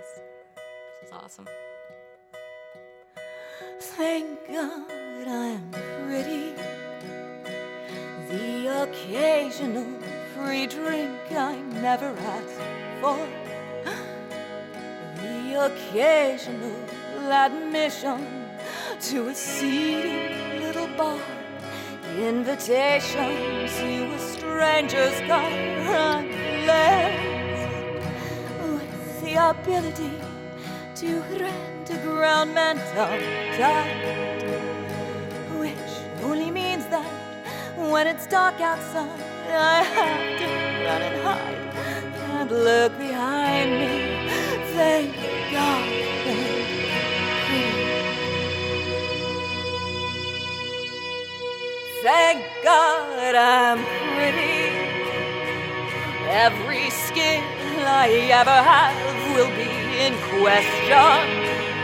Yes, this is awesome. Thank God I'm pretty. The occasional free drink I never asked for. The occasional admission to a seedy little bar. Invitation to a stranger's car. I'm blessed with the ability to rent a ground mental diet, which only means that when it's dark outside, I have to run and hide. Can't look behind me. Thank God I'm pretty. Thank God I'm pretty. Every skill I ever have will be in question.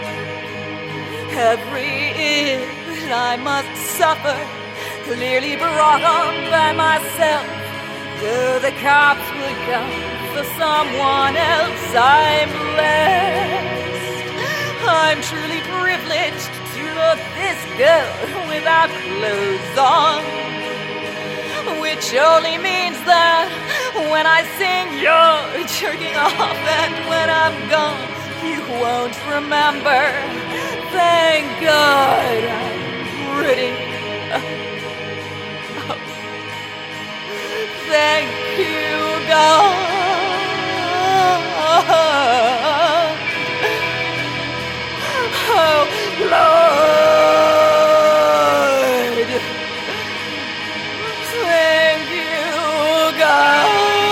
Every ill I must suffer, clearly brought on by myself. Though the cops would come for someone else, I'm blessed. I'm truly privileged to look this good without clothes on, which only means that when I sing you're jerking off, and when I'm gone you won't remember. Thank God I'm pretty. Thank you, God. Oh, Lord. Thank you, God.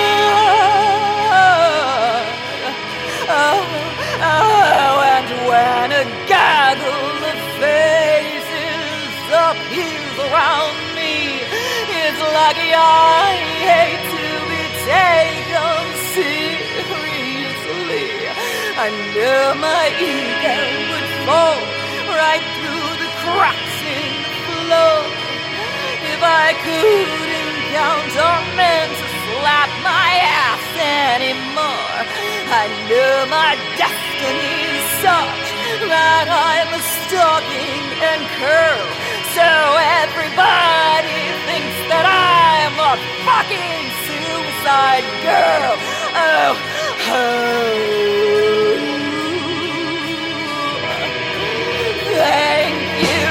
Oh, and when a gaggle of faces appears around me, it's lucky I hate to be taken seriously. I know my ego would fall right through the cracks in the floor if I couldn't count on men to slap my ass anymore. I know my destiny is such that I'm a stalking and curl, so everybody thinks that I'm a fucking suicide girl. Oh, thank you,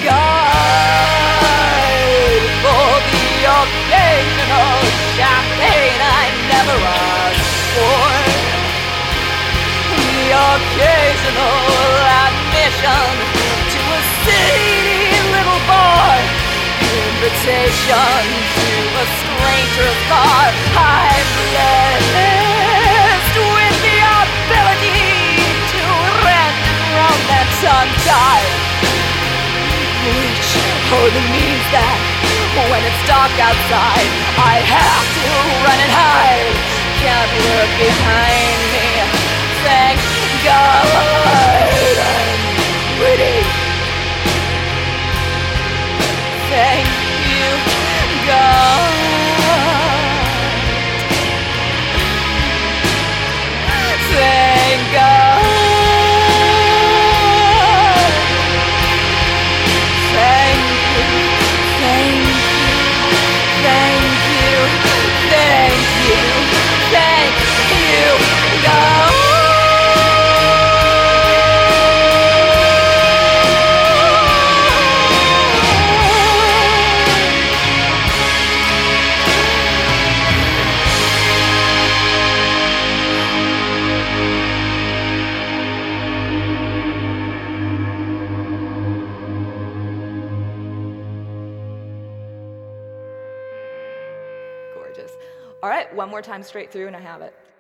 God, for the occasional champagne I never asked for, the occasional admission to a seedy little bar, invitation to a stranger's bar. I'm blessed with the ability to rent romance untied, which only means that when it's dark outside, I have to run and hide. Can't look behind me. Thank God I'm pretty. Thank you, God. Thank God. Thank you, thank you, thank you, thank you, thank you, God. Gorgeous. All right, one more time straight through and I have it.